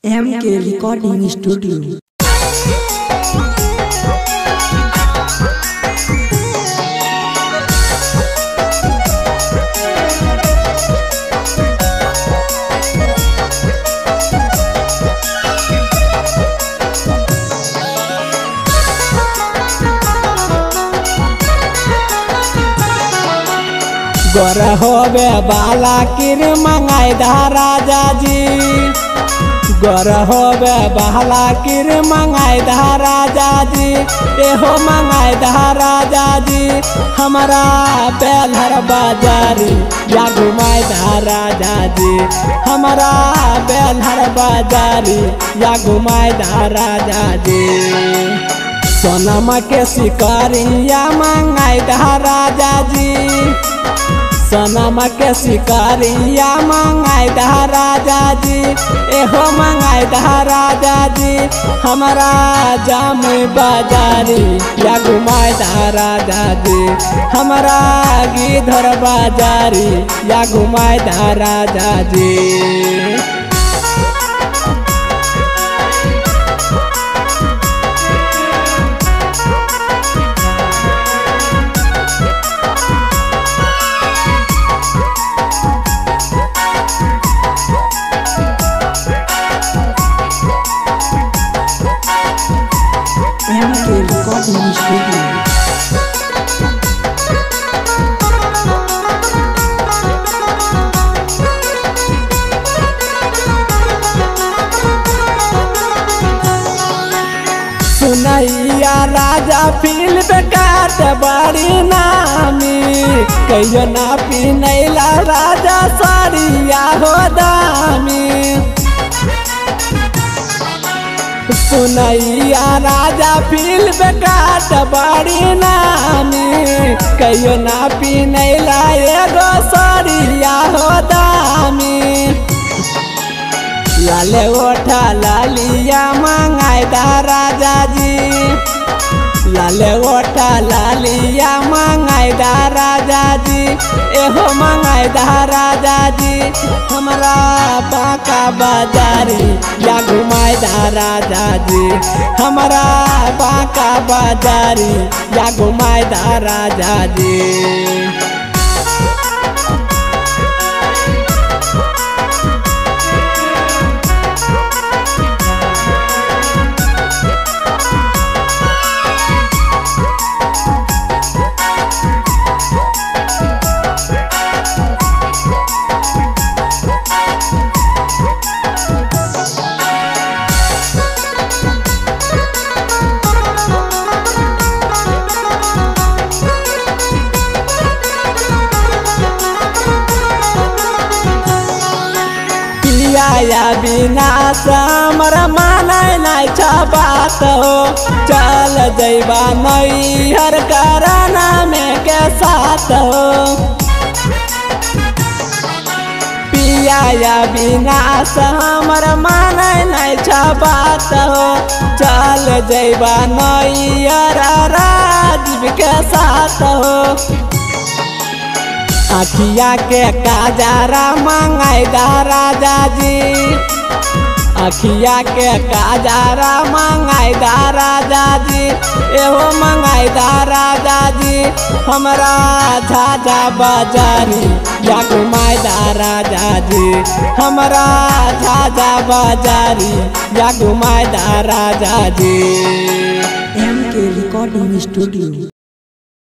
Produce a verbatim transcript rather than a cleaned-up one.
M K recording studio. गोर होबे बाला किर मंगाई दा राजा जी, गोर होबे बाला किर मंगाई दा राजा जी, एहो मंगाई दा राजा जी, हमारा बेलहर बाजारी या घुमाई दा राजा जी, हमारा बेलहर बाजारी या घुमाई दा राजा जी। सोनमा के शिकारिया मंगाई दा राजा जी, सोनमा के शिकारिया मंगाई दा राजा जी, एहो मंगाई दा राजा जी, हमारा जाम बाजारी या घुमाई दा राजा जी, हमारा गिधर बाजारी या घुमाई दा राजा जी। M K recording studio. सुनैया राजा फिल्म काट बड़ी नामी, कहियो ना पिनैला राजा साड़िया हो दामी। सुनैया राजा फिल्म काट बड़ी नामी, कहियो ना पिनैला एगो साड़िया हो दामी। लाले ओठा लालिया मंगाई दा राजा जी, लाले ओठा लालिया मंगाई दा राजा जी, एहो मंगाई दा राजा जी, हमारा बांका बाजारी या घुमाई दा राजा जी, हमारा बांका बाजारी या घुमाई दा राजा जी। या बिना समर मानै नहीं छ बात हो, चल जैबा नैहर कराना में के साथ हो। पिया या बिना समर मानै नहीं छ बात हो, चल जैबा नैहर राजीव के साथ हो। अखिया के काजरा मंगाई दा राजा जी, अखिया के काजरा मंगाई दा राजा जी, एहो मंगाई दा राजा जी, हमारा झाझा बाजारी या घुमाई दा राजा जी, हमारा झाझा बाजारी या घुमाई दा राजा जी। M K recording studio.